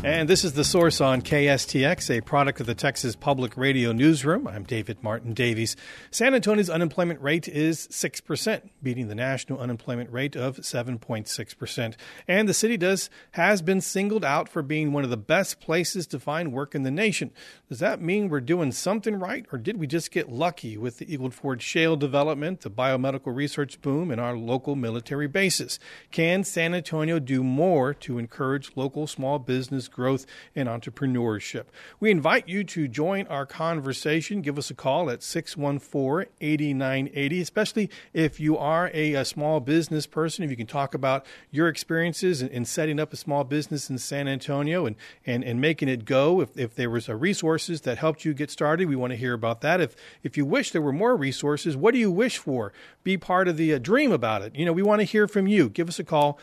And this is The Source on KSTX, a product of the Texas Public Radio Newsroom. I'm David Martin Davies. San Antonio's unemployment rate is 6%, beating the national unemployment rate of 7.6%. And the city has been singled out for being one of the best places to find work in the nation. Does that mean we're doing something right, or did we just get lucky with the Eagle Ford shale development, the biomedical research boom, and our local military bases? Can San Antonio do more to encourage local small business growth and entrepreneurship? We invite you to join our conversation. Give us a call at 614-8980, especially if you are a small business person. If you can talk about your experiences in setting up a small business in San Antonio and making it go. If there was resources that helped you get started, we want to hear about that. If you wish there were more resources, what do you wish for? Be part of the dream about it. We want to hear from you. Give us a call,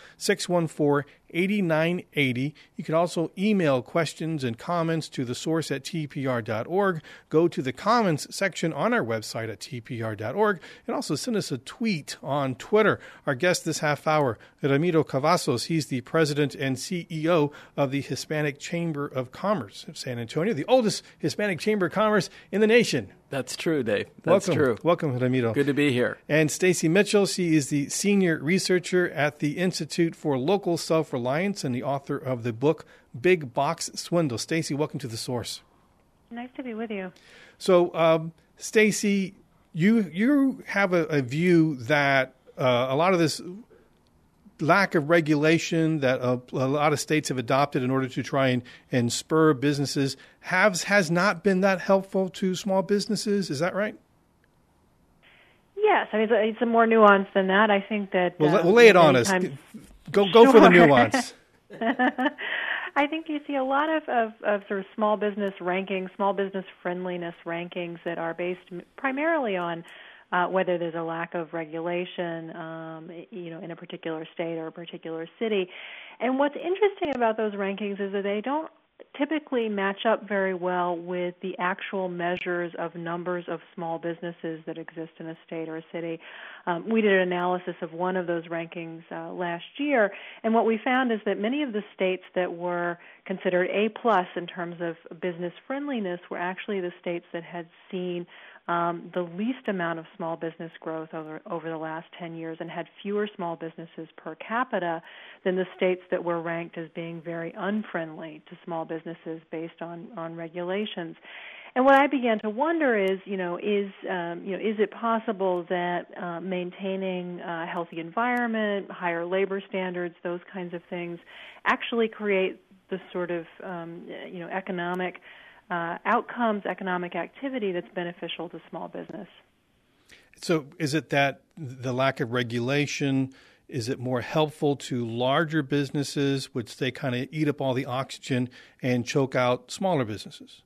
614-8980. You can also email questions and comments to thesource@tpr.org. Go to the comments section on our website at tpr.org, and also send us a tweet on Twitter. Our guest this half hour, Ramiro Cavazos. He's the president and CEO of the Hispanic Chamber of Commerce of San Antonio, the oldest Hispanic Chamber of Commerce in the nation. That's true, Dave. That's true. Welcome, Ramiro. Good to be here. And Stacy Mitchell, she is the senior researcher at the Institute for Local Self-Reliance and the author of the book Big Box Swindle. Stacy, welcome to The Source. Nice to be with you. So, Stacy, you have a view that a lot of this lack of regulation that a lot of states have adopted in order to try and spur businesses has not been that helpful to small businesses. Is that right? Yes, I mean, it's a more nuanced than that. I think that... Well, lay it on us. Go for the nuance. I think you see a lot of sort of small business rankings, small business friendliness rankings that are based primarily on whether there's a lack of regulation, in a particular state or a particular city. And what's interesting about those rankings is that they don't typically match up very well with the actual measures of numbers of small businesses that exist in a state or a city. We did an analysis of one of those rankings last year, and what we found is that many of the states that were considered A+ in terms of business friendliness were actually the states that had seen the least amount of small business growth over the last 10 years and had fewer small businesses per capita than the states that were ranked as being very unfriendly to small businesses based on regulations. And what I began to wonder is it possible that maintaining a healthy environment, higher labor standards, those kinds of things actually create the sort of economic outcomes, economic activity that's beneficial to small business. So is it that the lack of regulation, is it more helpful to larger businesses, which they kind of eat up all the oxygen and choke out smaller businesses?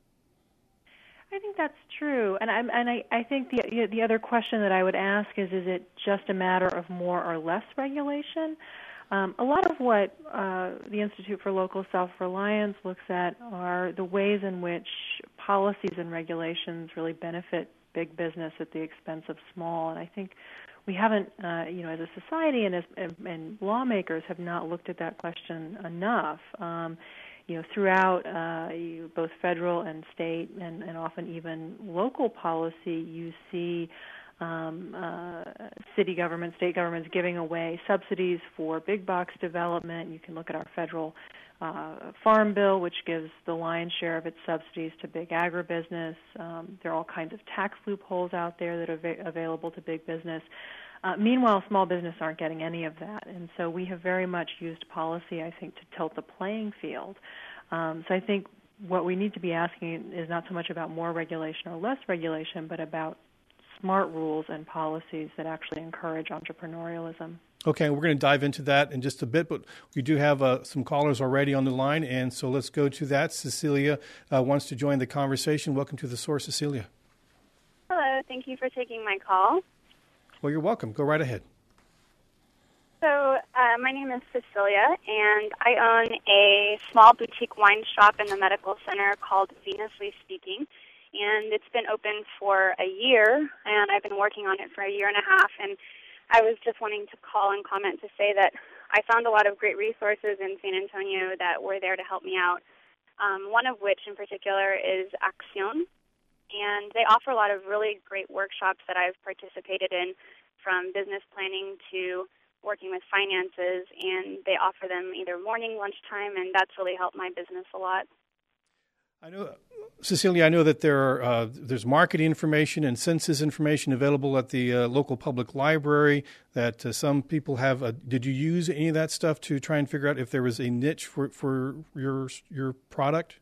I think that's true. And I think the other question that I would ask is it just a matter of more or less regulation? A lot of what the Institute for Local Self-Reliance looks at are the ways in which policies and regulations really benefit big business at the expense of small. And I think we haven't, as a society and lawmakers have not looked at that question enough. Throughout both federal and state and often even local policy, you see city governments, state governments giving away subsidies for big box development. You can look at our federal farm bill, which gives the lion's share of its subsidies to big agribusiness. There are all kinds of tax loopholes out there that are available to big business. Meanwhile, small business aren't getting any of that. And so we have very much used policy, I think, to tilt the playing field. So I think what we need to be asking is not so much about more regulation or less regulation, but about smart rules and policies that actually encourage entrepreneurialism. Okay, we're going to dive into that in just a bit, but we do have some callers already on the line, and so let's go to that. Cecilia wants to join the conversation. Welcome to The Source, Cecilia. Hello, thank you for taking my call. Well, you're welcome. Go right ahead. So my name is Cecilia, and I own a small boutique wine shop in the medical center called Venusly Speaking. And it's been open for a year, and I've been working on it for a year and a half. And I was just wanting to call and comment to say that I found a lot of great resources in San Antonio that were there to help me out one of which in particular is Acción. And they offer a lot of really great workshops that I've participated in, from business planning to working with finances, and they offer them either morning, lunchtime, and that's really helped my business a lot. I know, Cecilia, I know that there's marketing information and census information available at the local public library that some people have. Did you use any of that stuff to try and figure out if there was a niche for your product?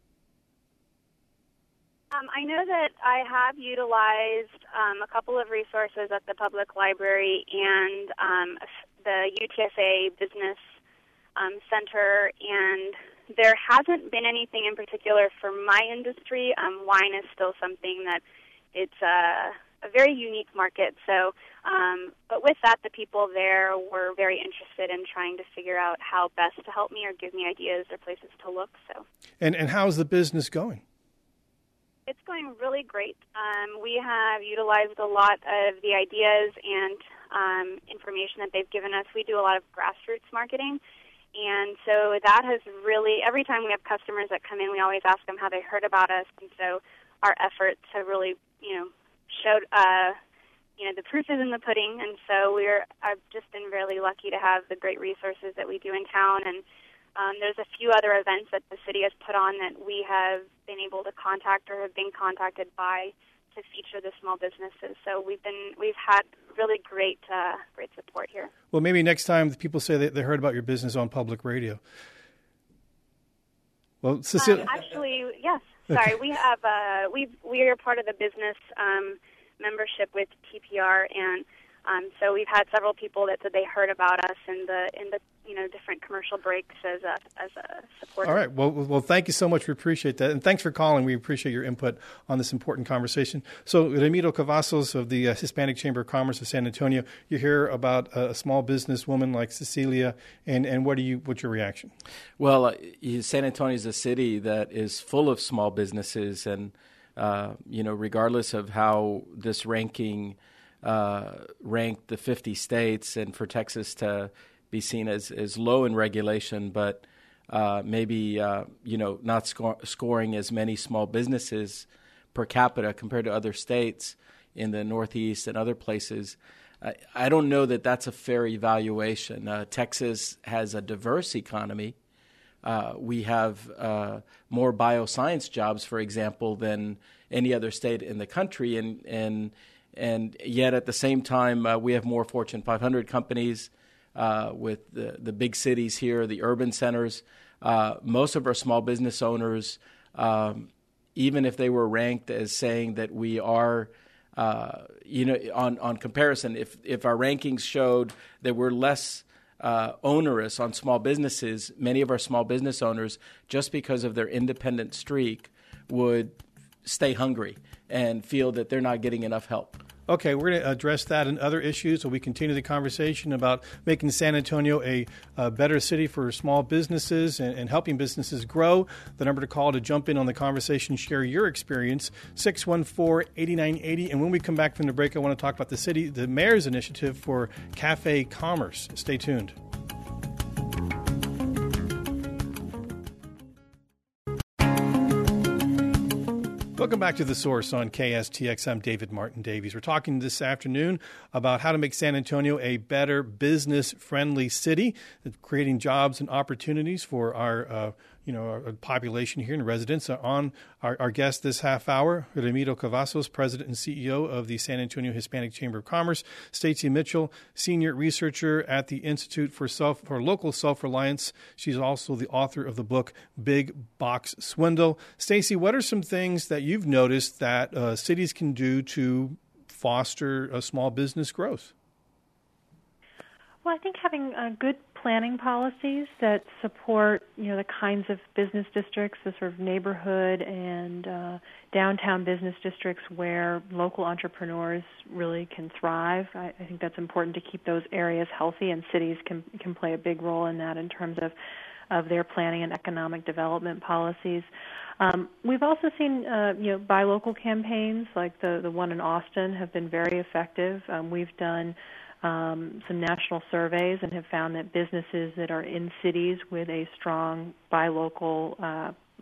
I know that I have utilized a couple of resources at the public library and the UTSA Business Center, and there hasn't been anything in particular for my industry. Wine is still something that it's a very unique market. So, but with that, the people there were very interested in trying to figure out how best to help me or give me ideas or places to look. So, and how's the business going? It's going really great. We have utilized a lot of the ideas and information that they've given us. We do a lot of grassroots marketing, and so that has really, every time we have customers that come in, we always ask them how they heard about us, and so our efforts have really, showed, the proof is in the pudding, and so I've just been really lucky to have the great resources that we do in town, and there's a few other events that the city has put on that we have been able to contact or have been contacted by to feature the small businesses. So we've had really great support here. Well, maybe next time people say that they heard about your business on public radio. Well, Cecilia, actually, yes. Sorry, we have we are part of the business membership with TPR, and so we've had several people that said they heard about us in the different commercial breaks as a supporter. All right. Well, thank you so much. We appreciate that, and thanks for calling. We appreciate your input on this important conversation. So, Ramiro Cavazos of the Hispanic Chamber of Commerce of San Antonio, you hear about a small business woman like Cecilia, and what's your reaction? Well, San Antonio is a city that is full of small businesses, and regardless of how this ranking ranked the 50 states, and for Texas to be seen as low in regulation, but maybe not scoring as many small businesses per capita compared to other states in the Northeast and other places. I don't know that that's a fair evaluation. Texas has a diverse economy. We have more bioscience jobs, for example, than any other state in the country, and yet at the same time, we have more Fortune 500 companies with the big cities here, the urban centers. Most of our small business owners, even if they were ranked as saying that we are, on comparison, if our rankings showed that we're less onerous on small businesses, many of our small business owners, just because of their independent streak, would stay hungry and feel that they're not getting enough help. Okay, we're going to address that and other issues so we continue the conversation about making San Antonio a better city for small businesses and helping businesses grow. The number to call to jump in on the conversation, share your experience, 614-8980. And when we come back from the break, I want to talk about the mayor's initiative for cafe commerce. Stay tuned. Welcome back to The Source on KSTX. I'm David Martin Davies. We're talking this afternoon about how to make San Antonio a better business-friendly city, creating jobs and opportunities for our population here and residents. On our guest this half hour, Ramiro Cavazos, President and CEO of the San Antonio Hispanic Chamber of Commerce, Stacy Mitchell, Senior Researcher at the Institute for Local Self-Reliance. She's also the author of the book Big Box Swindle. Stacy, what are some things that you've noticed that cities can do to foster a small business growth? Well, I think having good planning policies that support, the kinds of business districts, the sort of neighborhood and downtown business districts where local entrepreneurs really can thrive. I think that's important to keep those areas healthy, and cities can play a big role in that in terms of their planning and economic development policies. We've also seen, buy local campaigns like the one in Austin have been very effective. We've done some national surveys and have found that businesses that are in cities with a strong buy local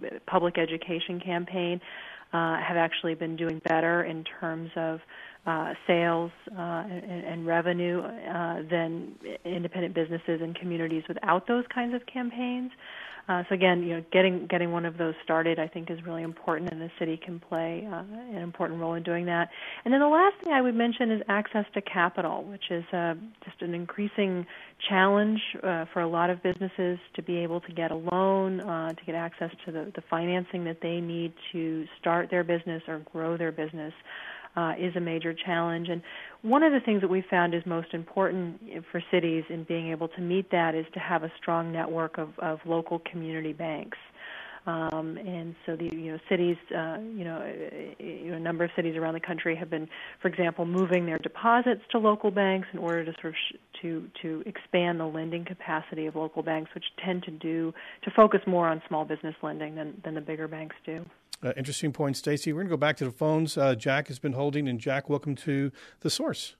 public education campaign have actually been doing better in terms of sales and revenue than independent businesses and communities without those kinds of campaigns. So again, getting one of those started, I think, is really important, and the city can play an important role in doing that. And then the last thing I would mention is access to capital, which is just an increasing challenge for a lot of businesses to be able to get a loan, to get access to the financing that they need to start their business or grow their business. Is a major challenge. And one of the things that we found is most important for cities in being able to meet that is to have a strong network of local community banks. And so the cities, a number of cities around the country have been, for example, moving their deposits to local banks in order to sort of to expand the lending capacity of local banks, which tend to focus more on small business lending than the bigger banks do. Interesting point, Stacy. We're going to go back to the phones. Jack has been holding, and Jack, welcome to The Source.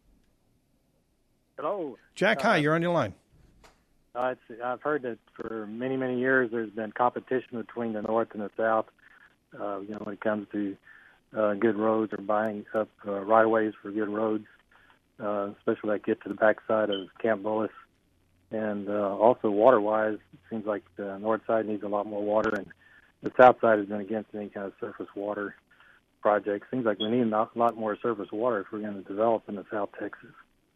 Hello. Jack, hi, you're on your line. I've heard that for many, many years there's been competition between the North and the South, when it comes to good roads or buying up right-of-ways for good roads, especially that get to the backside of Camp Bullis. And also water-wise, it seems like the north side needs a lot more water, and the south side has been against any kind of surface water project. Seems like we need a lot more surface water if we're going to develop in the South Texas.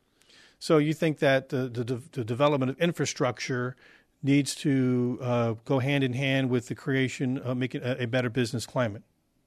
So you think that the development of infrastructure needs to go hand in hand with the creation of making a better business climate?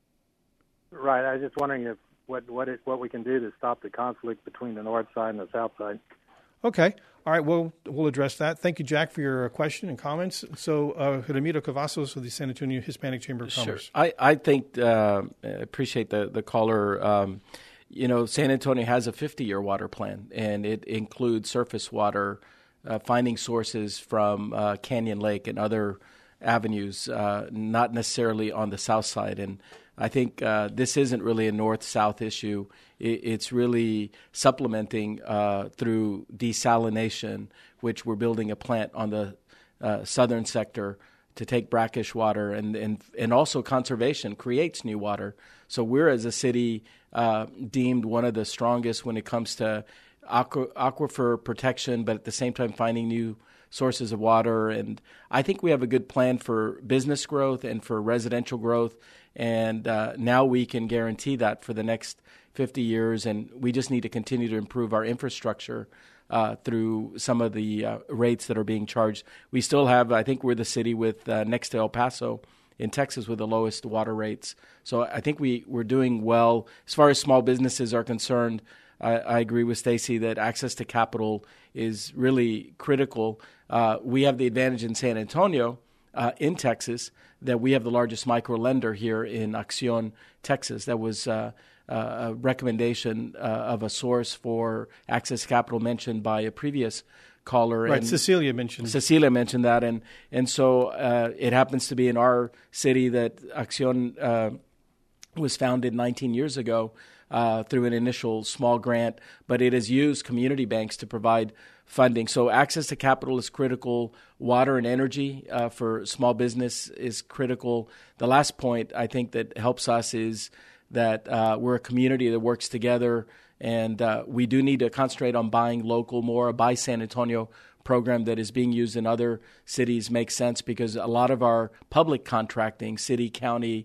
Right. I was just wondering if what we can do to stop the conflict between the north side and the south side. Okay. All right. Well, we'll address that. Thank you, Jack, for your question and comments. So, Ramiro Cavazos of the San Antonio Hispanic Chamber of Commerce. Sure. I think, appreciate the caller. San Antonio has a 50-year water plan, and it includes surface water, finding sources from Canyon Lake and other avenues, not necessarily on the south side. And I think this isn't really a north-south issue. It's really supplementing through desalination, which we're building a plant on the southern sector to take brackish water, and also conservation creates new water. So we're, as a city, deemed one of the strongest when it comes to aquifer protection, but at the same time finding new sources of water. And I think we have a good plan for business growth and for residential growth. And now we can guarantee that for the next 50 years. And we just need to continue to improve our infrastructure through some of the rates that are being charged. We still have, I think we're the city with next to El Paso in Texas with the lowest water rates. So I think we're doing well. As far as small businesses are concerned, I agree with Stacy that access to capital is really critical. We have the advantage in San Antonio, in Texas, that we have the largest micro lender here in Acción, Texas. That was a recommendation of a source for access capital mentioned by a previous caller. Right, and Cecilia mentioned that, and so it happens to be in our city that Acción was founded 19 years ago through an initial small grant, but it has used community banks to provide funding. So access to capital is critical. Water and energy for small business is critical. The last point I think that helps us is that we're a community that works together, and we do need to concentrate on buying local more. A Buy San Antonio program that is being used in other cities makes sense because a lot of our public contracting, city, county,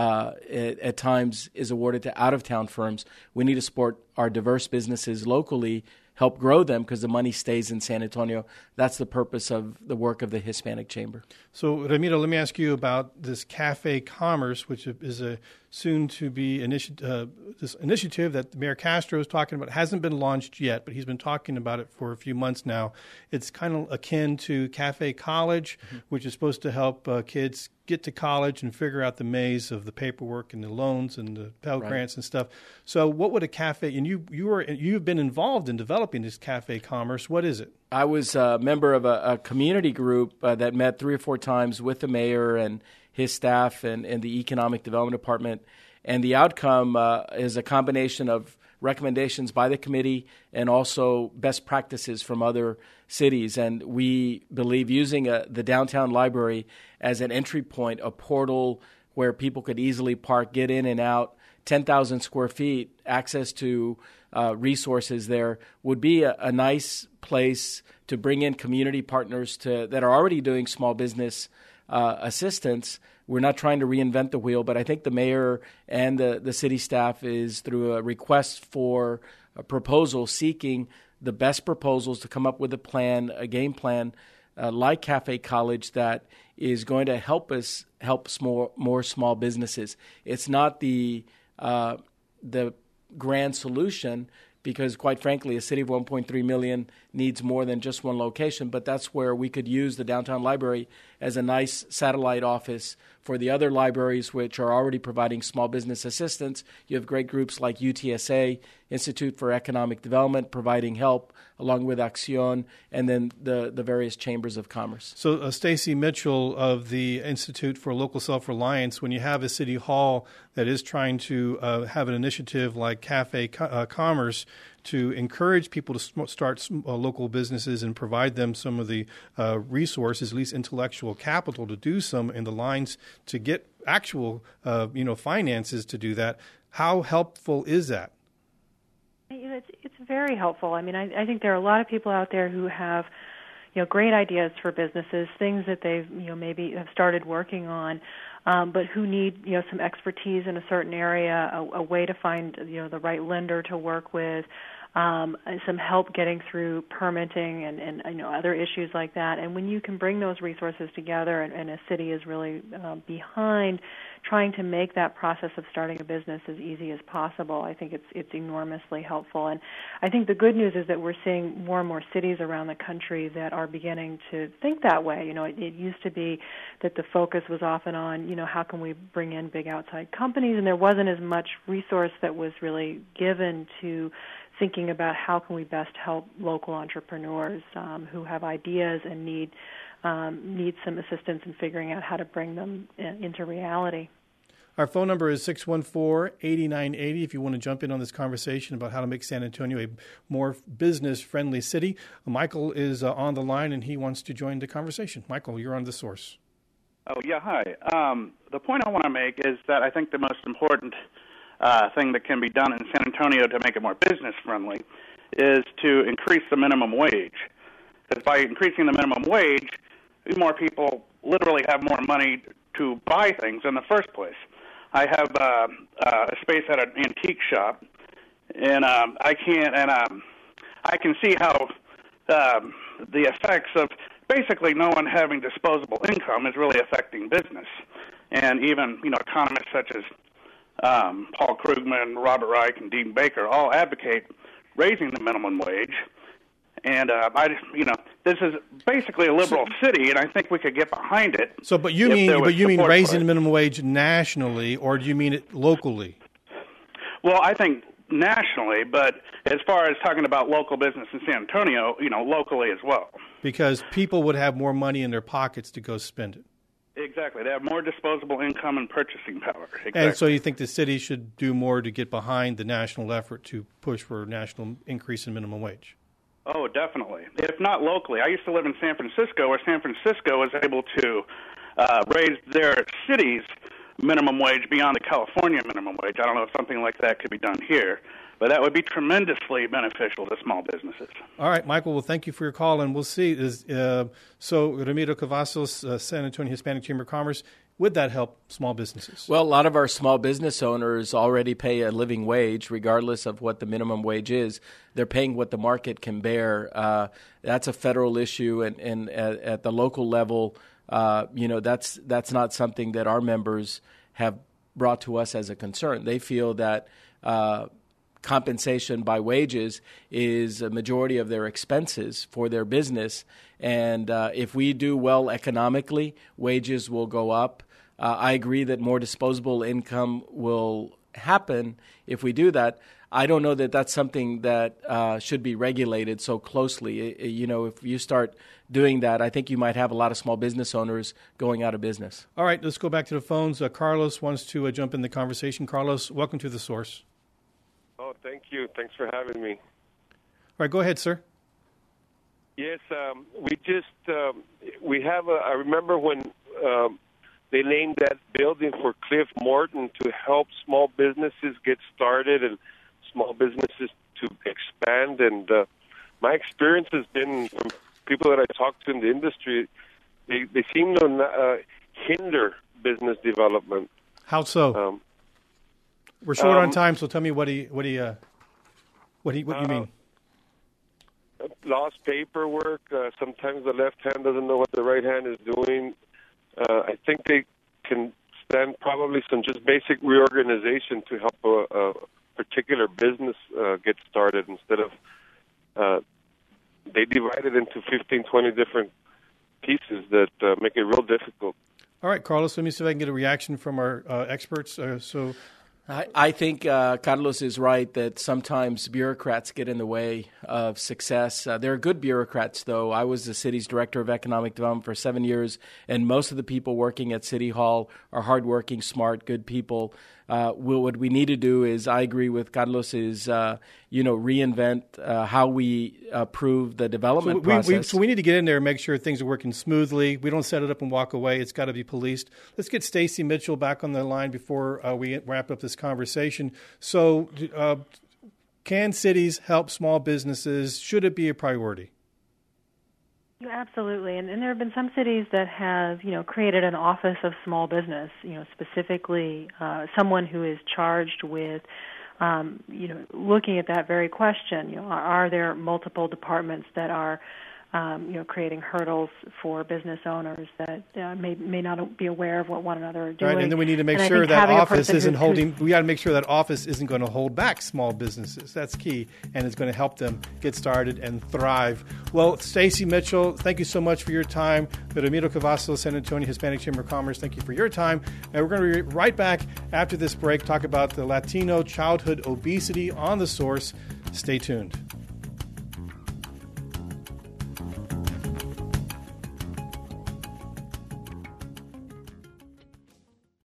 at times is awarded to out-of-town firms. We need to support our diverse businesses locally, help grow them because the money stays in San Antonio. That's the purpose of the work of the Hispanic Chamber. So, Ramiro, let me ask you about this Cafe Commerce, which is a soon-to-be this initiative that Mayor Castro is talking about. It hasn't been launched yet, but he's been talking about it for a few months now. It's kind of akin to Cafe College, which is supposed to help kids get to college and figure out the maze of the paperwork and the loans and the Pell Grants and stuff. So what would a cafe, and you've been involved in developing this Cafe Commerce. What is it? I was a member of a community group that met 3 or 4 times with the mayor and his staff and the Economic Development Department. And the outcome is a combination of recommendations by the committee and also best practices from other cities. And we believe using the downtown library as an entry point, a portal where people could easily park, get in and out, 10,000 square feet, access to resources there, would be a nice place to bring in community partners that are already doing small business assistance. We're not trying to reinvent the wheel, but I think the mayor and the city staff is, through a request for a proposal, seeking the best proposals to come up with a game plan like Cafe College that is going to help us help more small businesses. It's not the grand solution, because quite frankly, a city of 1.3 million needs more than just one location, but that's where we could use the downtown library as a nice satellite office for the other libraries which are already providing small business assistance. You have great groups like UTSA, Institute for Economic Development, providing help, along with Acción, and then the various chambers of commerce. So Stacy Mitchell of the Institute for Local Self-Reliance, when you have a city hall that is trying to have an initiative like Cafe Commerce to encourage people to start local businesses and provide them some of the resources, at least intellectual capital, to do some in the lines to get actual finances to do that, how helpful is that? It's very helpful. I mean, I think there are a lot of people out there who have, great ideas for businesses, things that they've, maybe have started working on, but who need, some expertise in a certain area, a way to find, the right lender to work with, some help getting through permitting and other issues like that. And when you can bring those resources together, and a city is really behind trying to make that process of starting a business as easy as possible, I think it's enormously helpful. And I think the good news is that we're seeing more and more cities around the country that are beginning to think that way. It used to be that the focus was often on, how can we bring in big outside companies, and there wasn't as much resource that was really given to thinking about how can we best help local entrepreneurs who have ideas and need some assistance in figuring out how to bring them into reality. Our phone number is 614-8980 if you want to jump in on this conversation about how to make San Antonio a more business-friendly city. Michael is on the line, and he wants to join the conversation. Michael, you're on The Source. Oh, yeah, hi. The point I want to make is that I think the most important thing that can be done in San Antonio to make it more business-friendly is to increase the minimum wage. Because by increasing the minimum wage, more people literally have more money to buy things in the first place. I have a space at an antique shop, and I can see how the effects of basically no one having disposable income is really affecting business. And even economists such as Paul Krugman, Robert Reich, and Dean Baker all advocate raising the minimum wage. And this is basically a liberal city, and I think we could get behind it. So, but you mean raising the minimum wage nationally, or do you mean it locally? Well, I think nationally, but as far as talking about local business in San Antonio, locally as well. Because people would have more money in their pockets to go spend it. Exactly. They have more disposable income and purchasing power. Exactly. And so you think the city should do more to get behind the national effort to push for a national increase in minimum wage? Oh, definitely. If not locally. I used to live in San Francisco, where San Francisco was able to raise their city's minimum wage beyond the California minimum wage. I don't know if something like that could be done here, but that would be tremendously beneficial to small businesses. All right, Michael, well, thank you for your call, and we'll see. So Ramiro Cavazos, San Antonio Hispanic Chamber of Commerce, would that help small businesses? Well, a lot of our small business owners already pay a living wage, regardless of what the minimum wage is. They're paying what the market can bear. That's a federal issue, and at the local level, that's not something that our members have brought to us as a concern. They feel that compensation by wages is a majority of their expenses for their business, and if we do well economically, wages will go up. I agree that more disposable income will happen if we do that. I don't know that that's something that should be regulated so closely. If you start doing that, I think you might have a lot of small business owners going out of business. All right, let's go back to the phones. Carlos wants to jump in the conversation. Carlos, welcome to The Source. Oh, thank you. Thanks for having me. All right, go ahead, sir. Yes, we have I remember when they named that building for Cliff Morton to help small businesses get started and small businesses to expand. And my experience has been from people that I talk to in the industry, they seem to hinder business development. How so? We're short on time, so tell me what you mean. Lost paperwork. Sometimes the left hand doesn't know what the right hand is doing. I think they can stand probably some just basic reorganization to help a particular business get started instead of they divide it into 15, 20 different pieces that make it real difficult. All right, Carlos, let me see if I can get a reaction from our experts. I think Carlos is right that sometimes bureaucrats get in the way of success. There are good bureaucrats, though. I was the city's director of economic development for 7 years, and most of the people working at City Hall are hardworking, smart, good people. What we need to do is, I agree with Carlos, is reinvent how we approve the development process. So we need to get in there and make sure things are working smoothly. We don't set it up and walk away. It's got to be policed. Let's get Stacy Mitchell back on the line before we wrap up this conversation. So can cities help small businesses? Should it be a priority? Absolutely, and there have been some cities that have, created an office of small business, specifically someone who is charged with, looking at that very question. Are there multiple departments that are, creating hurdles for business owners that may not be aware of what one another are doing? Right, and then we need to make sure that office isn't holding. We got to make sure that office isn't going to hold back small businesses. That's key, and it's going to help them get started and thrive. Well, Stacy Mitchell, thank you so much for your time. Ramiro Cavazos, San Antonio Hispanic Chamber of Commerce, thank you for your time. And we're going to be right back after this break, talk about the Latino childhood obesity on The Source. Stay tuned.